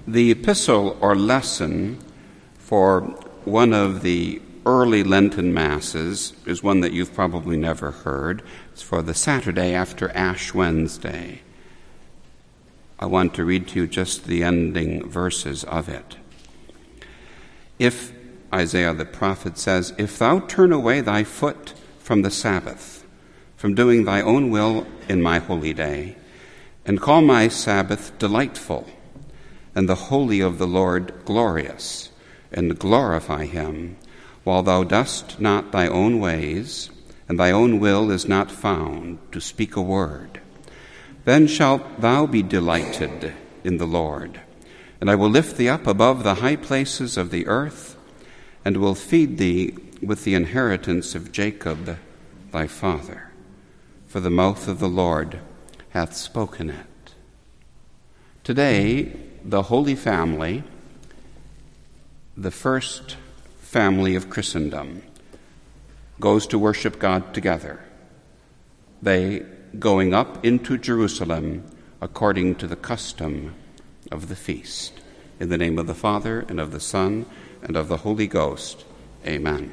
The epistle or lesson for one of the early Lenten Masses is one that you've probably never heard. It's for the Saturday after Ash Wednesday. I want to read to you just the ending verses of it. If, Isaiah the prophet says, if thou turn away thy foot from the Sabbath, from doing thy own will in my holy day, and call my Sabbath delightful, and the holy of the Lord glorious, and glorify him, while thou dost not thy own ways, and thy own will is not found to speak a word, then shalt thou be delighted in the Lord, and I will lift thee up above the high places of the earth, and will feed thee with the inheritance of Jacob thy father. For the mouth of the Lord hath spoken it. Today, the Holy Family, the first family of Christendom, goes to worship God together. They going up into Jerusalem according to the custom of the feast. In the name of the Father, and of the Son, and of the Holy Ghost. Amen.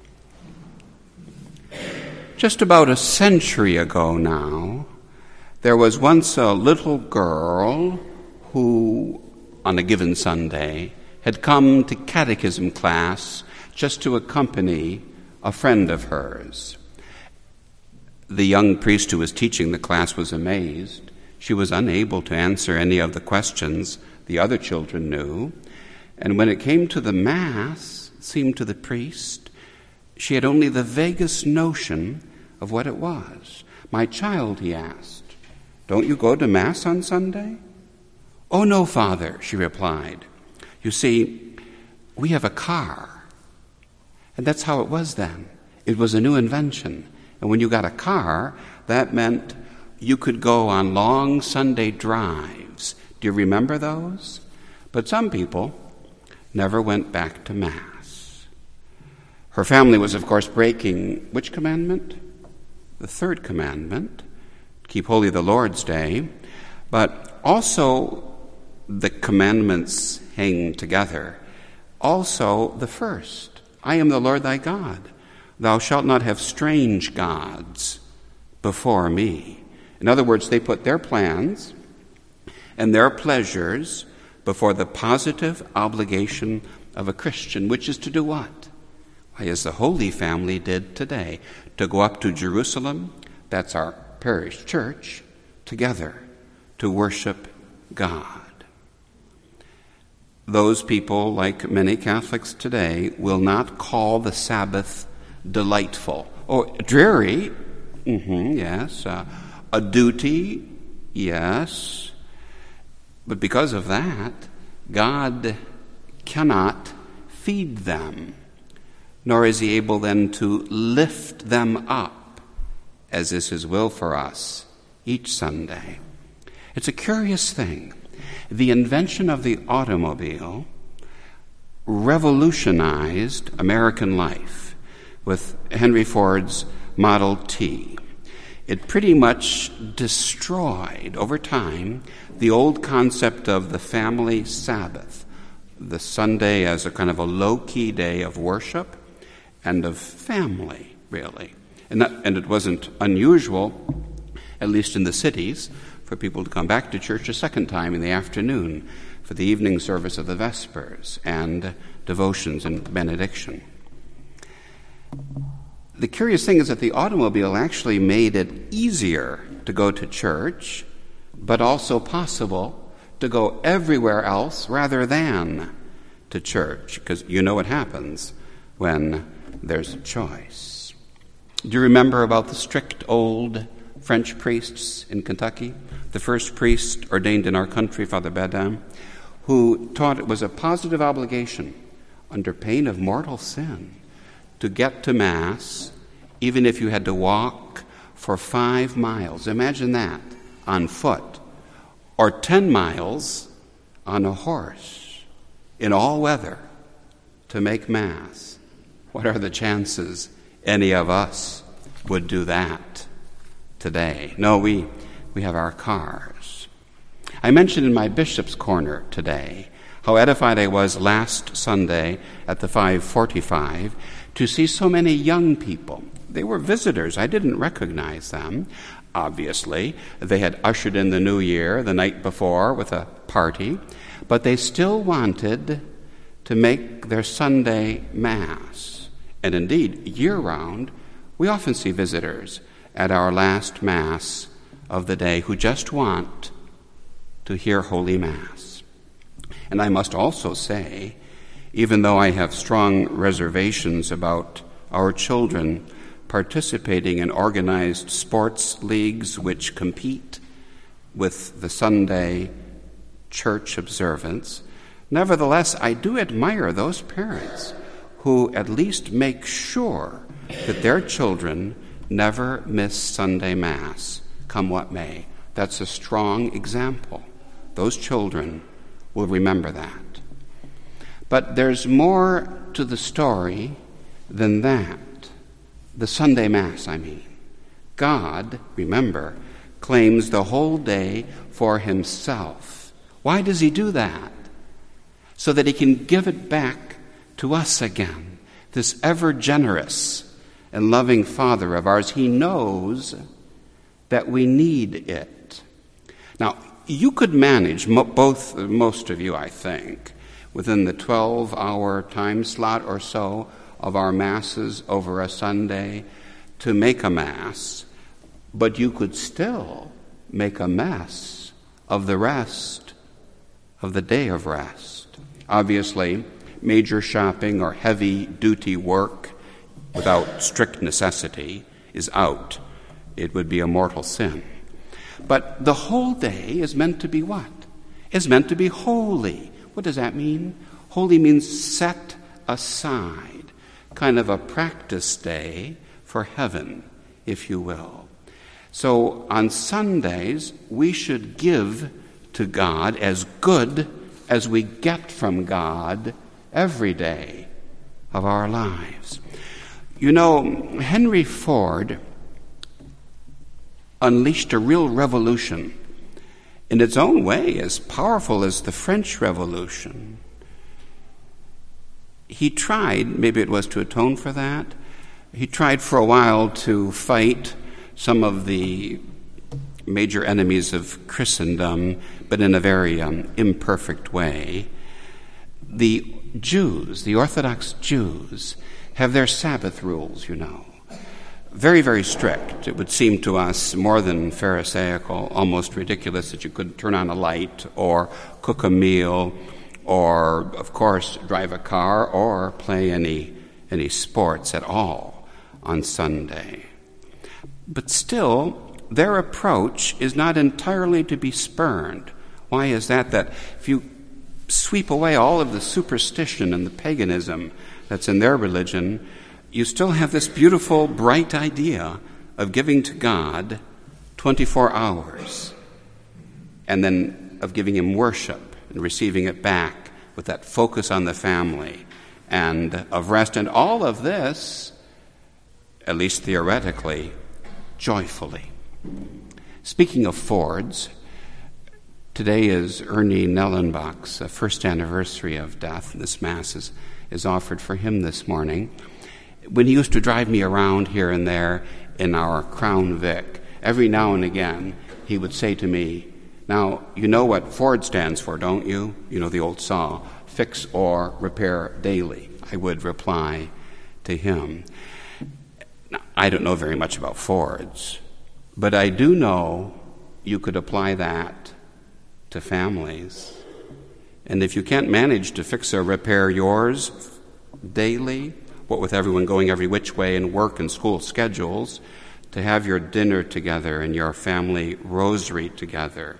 Just about a century ago now, there was once a little girl who, on a given Sunday, had come to catechism class just to accompany a friend of hers. The young priest who was teaching the class was amazed. She was unable to answer any of the questions the other children knew. And when it came to the Mass, it seemed to the priest, she had only the vaguest notion of what it was. "My child," he asked, "don't you go to Mass on Sunday?" "Oh, no, Father," she replied. "You see, we have a car." And that's how it was then. It was a new invention. And when you got a car, that meant you could go on long Sunday drives. Do you remember those? But some people never went back to Mass. Her family was, of course, breaking which commandment? The third commandment, keep holy the Lord's Day. But also the commandments hang together. Also the first, I am the Lord thy God. Thou shalt not have strange gods before me. In other words, they put their plans and their pleasures before the positive obligation of a Christian, which is to do what? Why, as the Holy Family did today, to go up to Jerusalem, that's our parish church, together to worship God. Those people, like many Catholics today, will not call the Sabbath delightful. Oh, dreary, yes. A duty, yes. But because of that, God cannot feed them, nor is he able then to lift them up, as is his will for us each Sunday. It's a curious thing. The invention of the automobile revolutionized American life with Henry Ford's Model T. It pretty much destroyed, over time, the old concept of the family Sabbath, the Sunday as a kind of a low-key day of worship and of family, really. And it wasn't unusual, at least in the cities, for people to come back to church a second time in the afternoon for the evening service of the Vespers and devotions and benediction. The curious thing is that the automobile actually made it easier to go to church, but also possible to go everywhere else rather than to church, because you know what happens when there's a choice. Do you remember about the strict old French priests in Kentucky? The first priest ordained in our country, Father Badin, who taught it was a positive obligation under pain of mortal sin to get to Mass, even if you had to walk for 5 miles. Imagine that, on foot, or 10 miles on a horse, in all weather, to make Mass. What are the chances any of us would do that today? No, we have our cars. I mentioned in my Bishop's Corner today how edified I was last Sunday at the 545 to see so many young people. They were visitors. I didn't recognize them. Obviously, they had ushered in the new year the night before with a party, but they still wanted to make their Sunday Mass. And indeed, year-round, we often see visitors at our last Mass of the day who just want to hear Holy Mass. And I must also say, even though I have strong reservations about our children participating in organized sports leagues which compete with the Sunday church observance, nevertheless, I do admire those parents who at least make sure that their children never miss Sunday Mass, come what may. That's a strong example. Those children will remember that. But there's more to the story than that. The Sunday Mass, I mean. God, remember, claims the whole day for himself. Why does he do that? So that he can give it back to us again. This ever-generous and loving Father of ours, he knows that we need it. Now, you could manage, most of you, I think, within the 12-hour time slot or so of our Masses over a Sunday to make a Mass, but you could still make a mess of the rest of the day of rest. Obviously, major shopping or heavy-duty work without strict necessity is out. It would be a mortal sin. But the whole day is meant to be what? It's meant to be holy. What does that mean? Holy means set aside, kind of a practice day for heaven, if you will. So on Sundays, we should give to God as good as we get from God every day of our lives. You know, Henry Ford unleashed a real revolution, in its own way as powerful as the French Revolution. He tried, maybe it was to atone for that, he tried for a while to fight some of the major enemies of Christendom, but in a very imperfect way. The Jews, the Orthodox Jews, have their Sabbath rules, you know. Very, very strict. It would seem to us more than Pharisaical, almost ridiculous that you couldn't turn on a light or cook a meal or, of course, drive a car or play any sports at all on Sunday. But still, their approach is not entirely to be spurned. Why is that? That if you sweep away all of the superstition and the paganism that's in their religion, you still have this beautiful, bright idea of giving to God 24 hours and then of giving him worship and receiving it back with that focus on the family and of rest. And all of this, at least theoretically, joyfully. Speaking of Fords, today is Ernie Nellenbach's first anniversary of death. This Mass is offered for him this morning. When he used to drive me around here and there in our Crown Vic, every now and again he would say to me, "Now, you know what Ford stands for, don't you? You know the old saw, fix or repair daily." I would reply to him. Now, I don't know very much about Fords, but I do know you could apply that to families. And if you can't manage to fix or repair yours daily, what with everyone going every which way in work and school schedules, to have your dinner together and your family rosary together.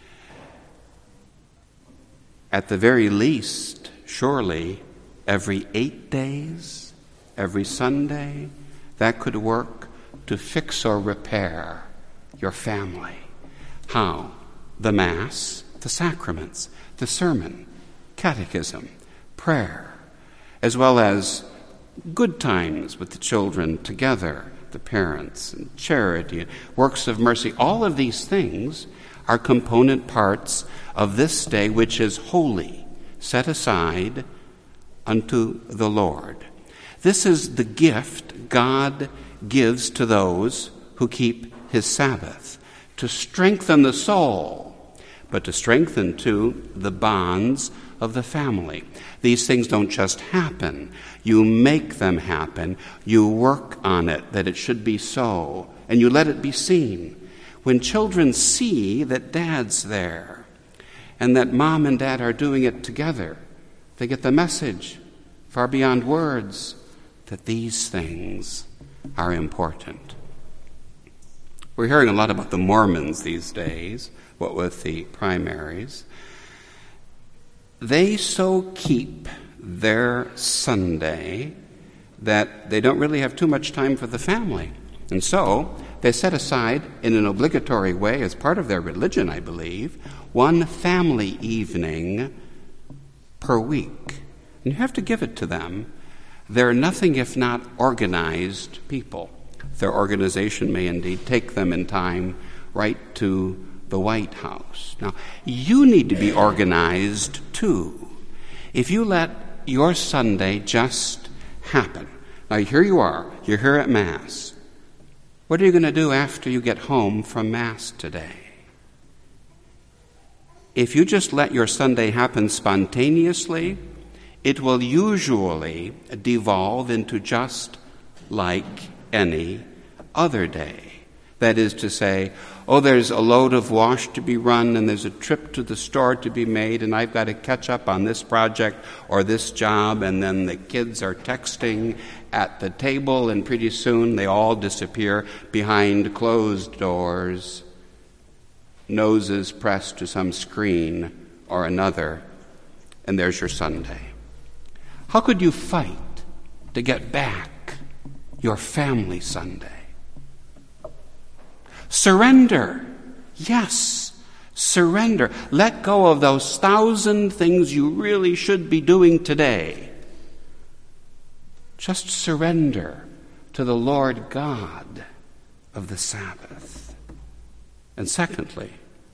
At the very least, surely, every 8 days, every Sunday, that could work to fix or repair your family. How? The Mass, the sacraments, the sermon, catechism, prayer, as well as good times with the children together, the parents, and charity, works of mercy. All of these things are component parts of this day, which is holy, set aside unto the Lord. This is the gift God gives to those who keep his Sabbath, to strengthen the soul, but to strengthen, too, the bonds of the family. These things don't just happen. You make them happen. You work on it, that it should be so, and you let it be seen. When children see that Dad's there and that Mom and Dad are doing it together, they get the message, far beyond words, that these things are important. We're hearing a lot about the Mormons these days, what with the primaries. They so keep their Sunday that they don't really have too much time for the family. And so they set aside, in an obligatory way, as part of their religion, I believe, one family evening per week. And you have to give it to them. They're nothing if not organized people. Their organization may indeed take them in time right to the White House. Now, you need to be organized too. If you let your Sunday just happen. Now, here you are. You're here at Mass. What are you going to do after you get home from Mass today? If you just let your Sunday happen spontaneously, it will usually devolve into just like any other day. That is to say, oh, there's a load of wash to be run, and there's a trip to the store to be made, and I've got to catch up on this project or this job, and then the kids are texting at the table, and pretty soon they all disappear behind closed doors, noses pressed to some screen or another, and there's your Sunday. How could you fight to get back your family Sunday? Surrender. Yes, surrender. Let go of those 1,000 things you really should be doing today. Just surrender to the Lord God of the Sabbath. And secondly,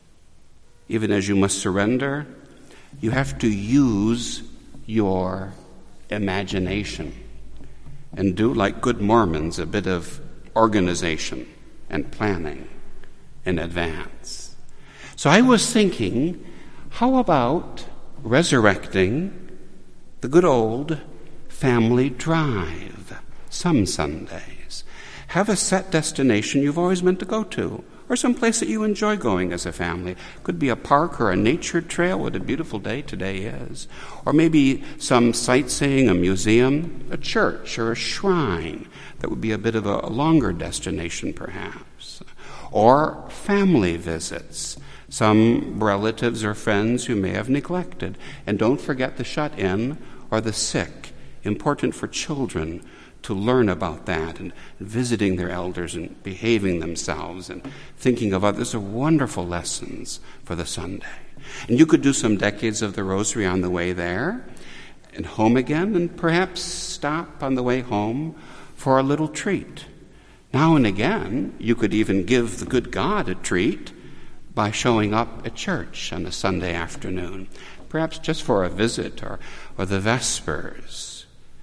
even as you must surrender, you have to use your imagination and do, like good Mormons, a bit of organization and planning in advance. So I was thinking, how about resurrecting the good old family drive some Sundays? Have a set destination you've always meant to go to, or some place that you enjoy going as a family. Could be a park or a nature trail. What a beautiful day today is. Or maybe some sightseeing, a museum, a church, or a shrine. That would be a bit of a longer destination, perhaps. Or family visits, some relatives or friends who may have neglected. And don't forget the shut-in or the sick. Important for children to learn about that, and visiting their elders and behaving themselves and thinking of others are wonderful lessons for the Sunday. And you could do some decades of the Rosary on the way there and home again, and perhaps stop on the way home for a little treat. Now and again, you could even give the good God a treat by showing up at church on a Sunday afternoon, perhaps just for a visit or the Vespers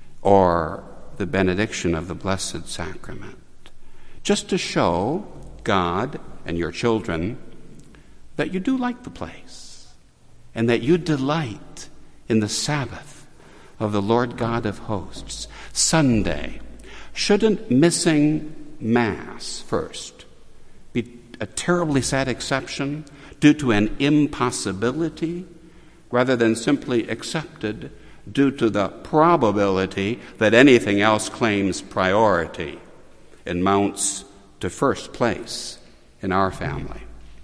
or the benediction of the Blessed Sacrament, just to show God and your children that you do like the place and that you delight in the Sabbath of the Lord God of hosts. Sunday, shouldn't missing Mass first be a terribly sad exception due to an impossibility rather than simply accepted due to the probability that anything else claims priority and mounts to first place in our family?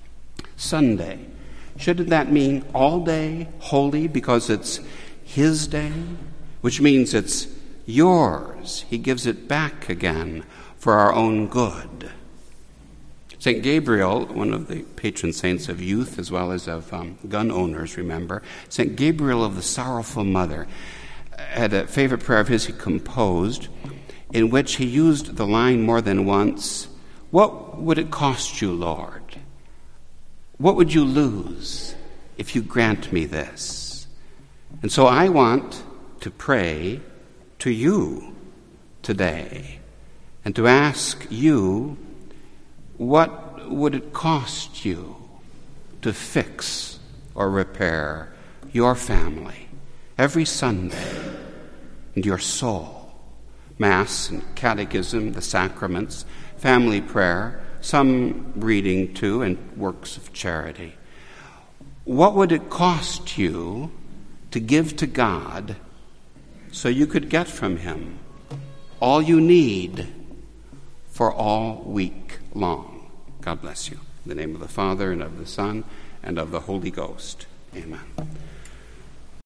Sunday, shouldn't that mean all day holy because it's His day, which means it's yours? He gives it back again for our own good. St. Gabriel, one of the patron saints of youth as well as of gun owners, remember, St. Gabriel of the Sorrowful Mother had a favorite prayer of his he composed in which he used the line more than once, "What would it cost you, Lord? What would you lose if you grant me this?" And so I want to pray to you today and to ask you, what would it cost you to fix or repair your family every Sunday and your soul? Mass and catechism, the sacraments, family prayer, some reading too, and works of charity. What would it cost you to give to God so you could get from him all you need for all week long? God bless you. In the name of the Father, and of the Son, and of the Holy Ghost. Amen.